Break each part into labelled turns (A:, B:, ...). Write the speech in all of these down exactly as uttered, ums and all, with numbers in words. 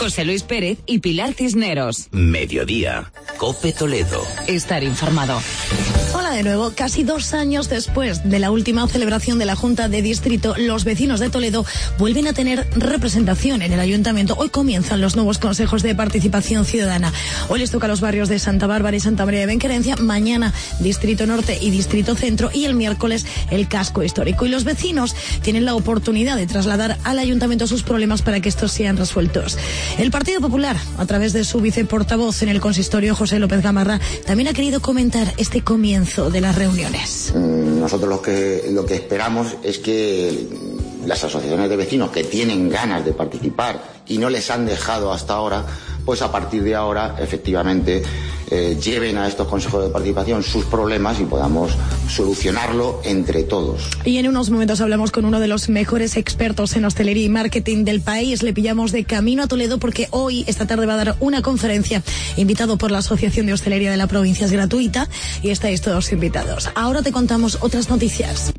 A: José Luis Pérez y Pilar Cisneros.
B: Mediodía. COPE Toledo.
A: Estar informado.
C: Hola de nuevo. Casi dos años después de la última celebración de la Junta de Distrito, los vecinos de Toledo vuelven a tener representación en el Ayuntamiento. Hoy comienzan los nuevos consejos de participación ciudadana. Hoy les toca a los barrios de Santa Bárbara y Santa María de Benquerencia, mañana Distrito Norte y Distrito Centro y el miércoles el casco histórico. Y los vecinos tienen la oportunidad de trasladar al Ayuntamiento sus problemas para que estos sean resueltos. El Partido Popular, a través de su viceportavoz en el consistorio, José López Gamarra, también ha querido comentar este comienzo de las reuniones.
D: Nosotros lo que, lo que esperamos es que las asociaciones de vecinos que tienen ganas de participar y no les han dejado hasta ahora, pues a partir de ahora efectivamente eh, lleven a estos consejos de participación sus problemas y podamos solucionarlo entre todos.
C: Y en unos momentos hablamos con uno de los mejores expertos en hostelería y marketing del país. Le pillamos de camino a Toledo porque hoy, esta tarde, va a dar una conferencia invitado por la Asociación de Hostelería de la Provincia. Es gratuita y estáis todos invitados. Ahora te contamos otras noticias.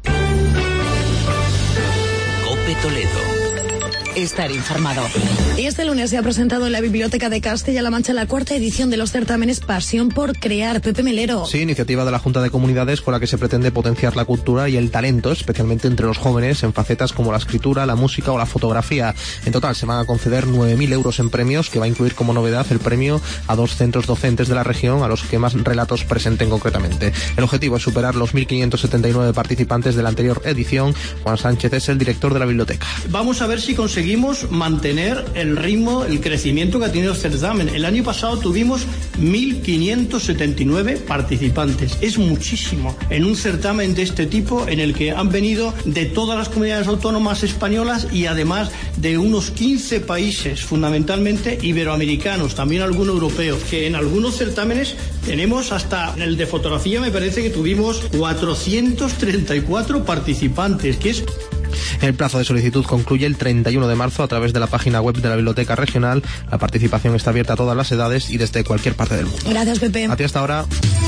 B: COPE Toledo.
A: Estar informado.
C: Y este lunes se ha presentado en la Biblioteca de Castilla-La Mancha la cuarta edición de los certámenes Pasión por Crear. Pepe Melero.
E: Sí, iniciativa de la Junta de Comunidades con la que se pretende potenciar la cultura y el talento, especialmente entre los jóvenes, en facetas como la escritura, la música o la fotografía. En total se van a conceder nueve mil euros en premios, que va a incluir como novedad el premio a dos centros docentes de la región a los que más relatos presenten concretamente. El objetivo es superar los mil quinientos setenta y nueve participantes de la anterior edición. Juan Sánchez es el director de la biblioteca.
F: Vamos a ver si conseguimos Conseguimos mantener el ritmo, el crecimiento que ha tenido el certamen. El año pasado tuvimos mil quinientos setenta y nueve participantes. Es muchísimo en un certamen de este tipo en el que han venido de todas las comunidades autónomas españolas y además de unos quince países, fundamentalmente iberoamericanos, también alguno europeo, que en algunos certámenes tenemos hasta el de fotografía, me parece que tuvimos cuatrocientos treinta y cuatro participantes, que es...
E: El plazo de solicitud concluye el treinta y uno de marzo a través de la página web de la Biblioteca Regional. La participación está abierta a todas las edades y desde cualquier parte del mundo.
C: Gracias, Pepe.
E: A ti hasta ahora.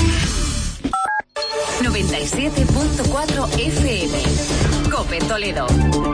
A: noventa y siete punto cuatro F M. COPE Toledo.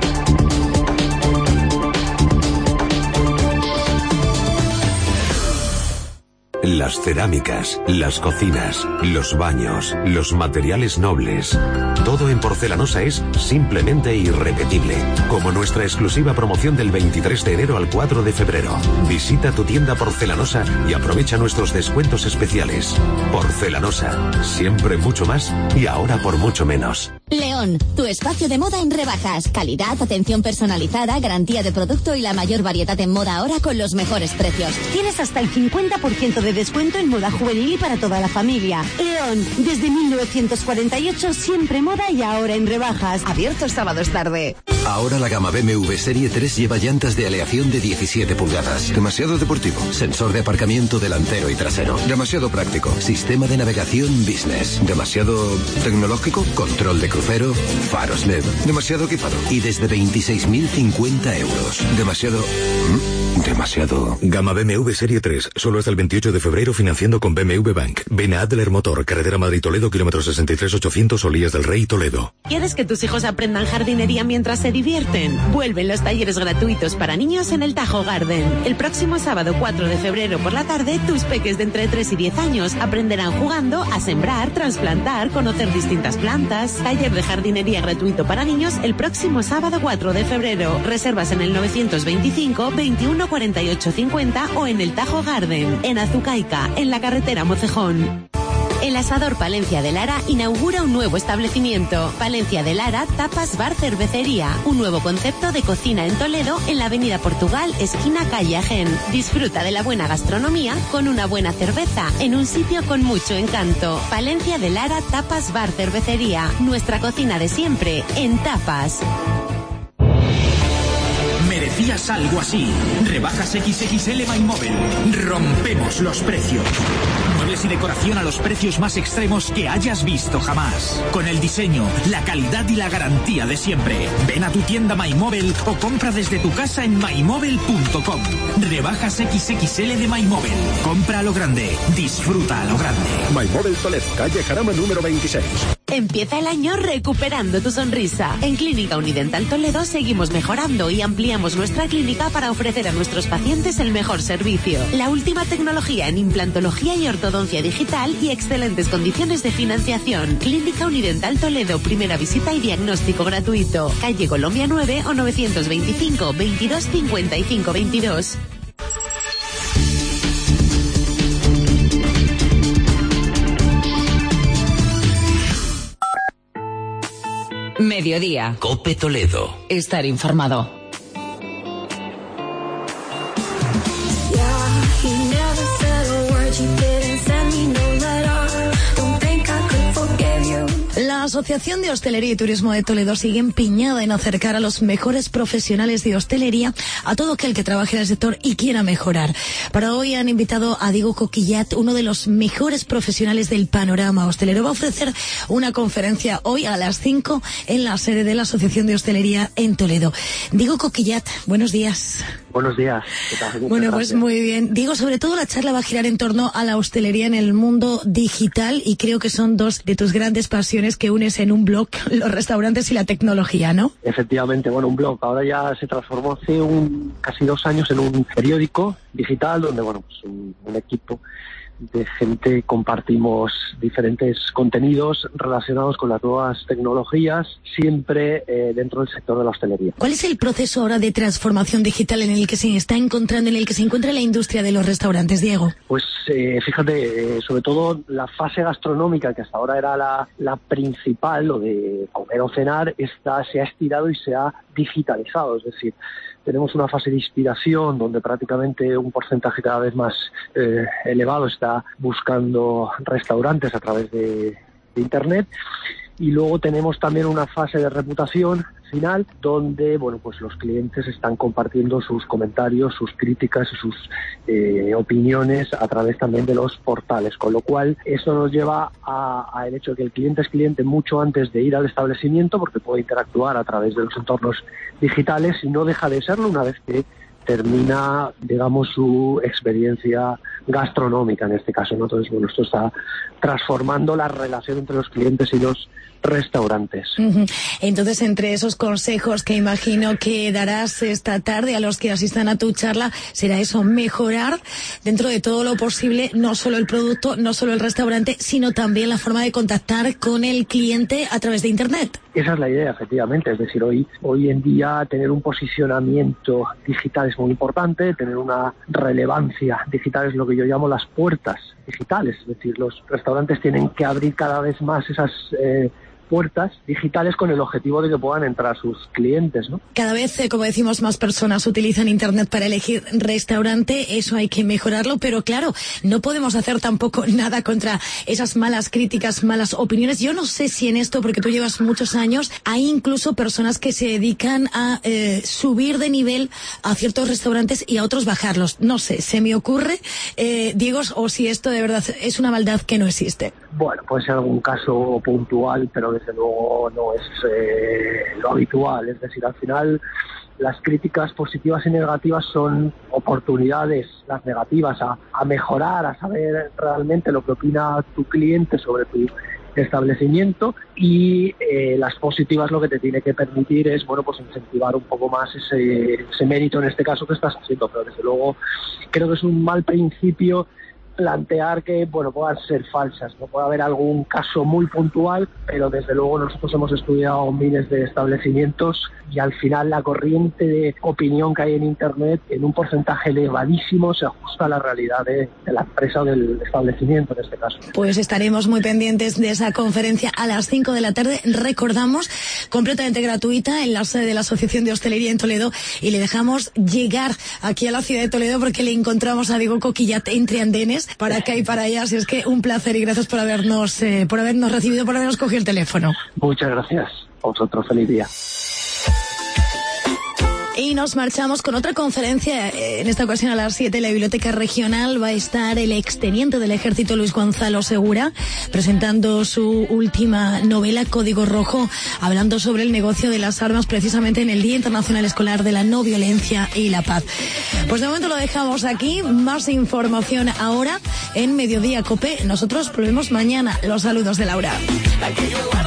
G: Las cerámicas, las cocinas, los baños, los materiales nobles. Todo en Porcelanosa es simplemente irrepetible. Como nuestra exclusiva promoción del veintitrés de enero al cuatro de febrero. Visita tu tienda Porcelanosa y aprovecha nuestros descuentos especiales. Porcelanosa, siempre mucho más y ahora por mucho menos.
H: León, tu espacio de moda en rebajas. Calidad, atención personalizada, garantía de producto y la mayor variedad en moda ahora con los mejores precios.
I: Tienes hasta el cincuenta por ciento de descuento en moda juvenil y para toda la familia. León, desde mil novecientos cuarenta y ocho, siempre moda y ahora en rebajas. Abiertos sábados tarde.
J: Ahora la gama B M W Serie tres lleva llantas de aleación de diecisiete pulgadas. Demasiado deportivo. Sensor de aparcamiento delantero y trasero. Demasiado práctico. Sistema de navegación business. Demasiado tecnológico. Control de crucero. Faros L E D. Demasiado equipado. Y desde veintiséis mil cincuenta euros. Demasiado... ¿Mm? Demasiado...
K: Gama B M W Serie tres. Solo hasta el veintiocho de febrero financiando con B M W Bank. Ven a Adler Motor. Carretera Madrid-Toledo, kilómetro sesenta y tres ochocientos, Olías del Rey, Toledo.
L: ¿Quieres que tus hijos aprendan jardinería mientras se divierten? Vuelven los talleres gratuitos para niños en el Tajo Garden. El próximo sábado cuatro de febrero por la tarde, tus peques de entre tres y diez años aprenderán jugando a sembrar, trasplantar, conocer distintas plantas. Taller de jardinería gratuito para niños el próximo sábado cuatro de febrero. Reservas en el novecientos veinticinco, veintiuno, cuarenta y ocho, cincuenta o en el Tajo Garden, en Azucaica, en la carretera Mocejón. El Asador Palencia de Lara inaugura un nuevo establecimiento. Palencia de Lara, tapas, bar, cervecería. Un nuevo concepto de cocina en Toledo, en la avenida Portugal, esquina calle Agen. Disfruta de la buena gastronomía con una buena cerveza, en un sitio con mucho encanto. Palencia de Lara, tapas, bar, cervecería. Nuestra cocina de siempre, en tapas.
M: Merecías algo así. Rebajas equis equis ele MyMobile. Rompemos los precios. Muebles y decoración a los precios más extremos que hayas visto jamás. Con el diseño, la calidad y la garantía de siempre. Ven a tu tienda MyMobile o compra desde tu casa en mymobile punto com. Rebajas equis equis ele de MyMobile. Compra a lo grande. Disfruta a lo grande.
N: MyMobile Toledo, calle Jarama número veintiséis.
L: Empieza el año recuperando tu sonrisa. En Clínica Unidental Toledo seguimos mejorando y ampliamos nuestra clínica para ofrecer a nuestros pacientes el mejor servicio. La última tecnología en implantología y ortodoncia digital y excelentes condiciones de financiación. Clínica Unidental Toledo, primera visita y diagnóstico gratuito. Calle Colombia nueve o novecientos veinticinco, veintidós, cincuenta y cinco, veintidós.
A: Mediodía.
B: Cope Toledo.
A: Estar informado.
C: La Asociación de Hostelería y Turismo de Toledo sigue empeñada en acercar a los mejores profesionales de hostelería a todo aquel que trabaje en el sector y quiera mejorar. Para hoy han invitado a Diego Coquillat, uno de los mejores profesionales del panorama hostelero. Va a ofrecer una conferencia hoy a las cinco en la sede de la Asociación de Hostelería en Toledo. Diego Coquillat, buenos días.
N: Buenos días. ¿Qué tal? Muchas
C: bueno,
N: gracias.
C: Pues muy bien. Diego, sobre todo la charla va a girar en torno a la hostelería en el mundo digital y creo que son dos de tus grandes pasiones que unes en un blog, los restaurantes y la tecnología, ¿no?
N: Efectivamente, bueno, un blog. Ahora ya se transformó hace un, casi dos años en un periódico digital donde, bueno, pues un, un equipo de gente compartimos diferentes contenidos relacionados con las nuevas tecnologías, siempre eh, dentro del sector de la hostelería.
C: ¿Cuál es el proceso ahora de transformación digital en el que se está encontrando, en el que se encuentra la industria de los restaurantes, Diego?
N: Pues eh, fíjate, eh, sobre todo la fase gastronómica, que hasta ahora era la, la principal, lo de comer o cenar, esta se ha estirado y se ha digitalizado, es decir, tenemos una fase de inspiración donde prácticamente un porcentaje cada vez más eh, elevado está buscando restaurantes a través de, de Internet. Y luego tenemos también una fase de reputación final donde, bueno, pues los clientes están compartiendo sus comentarios, sus críticas y sus eh, opiniones a través también de los portales, con lo cual eso nos lleva al hecho de que el cliente es cliente mucho antes de ir al establecimiento porque puede interactuar a través de los entornos digitales y no deja de serlo una vez que termina, digamos, su experiencia gastronómica en este caso, ¿no? Entonces, bueno, esto está transformando la relación entre los clientes y los restaurantes.
C: Uh-huh. Entonces, entre esos consejos que imagino que darás esta tarde a los que asistan a tu charla, será eso, mejorar dentro de todo lo posible, no solo el producto, no solo el restaurante, sino también la forma de contactar con el cliente a través de Internet.
N: Esa es la idea, efectivamente. Es decir, hoy, hoy en día tener un posicionamiento digital es muy importante, tener una relevancia digital es lo que yo llamo las puertas digitales. Es decir, los restaurantes tienen que abrir cada vez más esas eh, puertas digitales con el objetivo de que puedan entrar sus clientes, ¿no?
C: Cada vez, eh, como decimos, más personas utilizan Internet para elegir restaurante, eso hay que mejorarlo, pero claro, no podemos hacer tampoco nada contra esas malas críticas, malas opiniones. Yo no sé si en esto, porque tú llevas muchos años, hay incluso personas que se dedican a eh, subir de nivel a ciertos restaurantes y a otros bajarlos. No sé, se me ocurre, eh, Diego, o si esto de verdad es una maldad que no existe.
N: Bueno, puede ser algún caso puntual, pero desde luego no es eh, lo habitual. Es decir, al final las críticas positivas y negativas son oportunidades, las negativas a, a mejorar, a saber realmente lo que opina tu cliente sobre tu establecimiento, y eh, las positivas lo que te tiene que permitir es, bueno, pues incentivar un poco más ese, ese mérito en este caso que estás haciendo. Pero desde luego creo que es un mal principio plantear que, bueno, puedan ser falsas. No puede haber algún caso muy puntual, pero desde luego nosotros hemos estudiado miles de establecimientos y al final la corriente de opinión que hay en Internet en un porcentaje elevadísimo se ajusta a la realidad de, de la empresa o del establecimiento en este caso.
C: Pues estaremos muy pendientes de esa conferencia a las cinco de la tarde. Recordamos, completamente gratuita en la sede de la Asociación de Hostelería en Toledo, y le dejamos llegar aquí a la ciudad de Toledo porque le encontramos a Diego Coquillat entre andenes, para acá y para allá. Así es que un placer y gracias por habernos eh, por habernos recibido, por habernos cogido el teléfono.
N: Muchas gracias. A vosotros, feliz día.
C: Y nos marchamos con otra conferencia, en esta ocasión a las siete en la Biblioteca Regional. Va a estar el exteniente del Ejército, Luis Gonzalo Segura, presentando su última novela, Código Rojo, hablando sobre el negocio de las armas, precisamente en el Día Internacional Escolar de la No Violencia y la Paz. Pues de momento lo dejamos aquí. Más información ahora en Mediodía Cope. Nosotros volvemos mañana. Los saludos de Laura.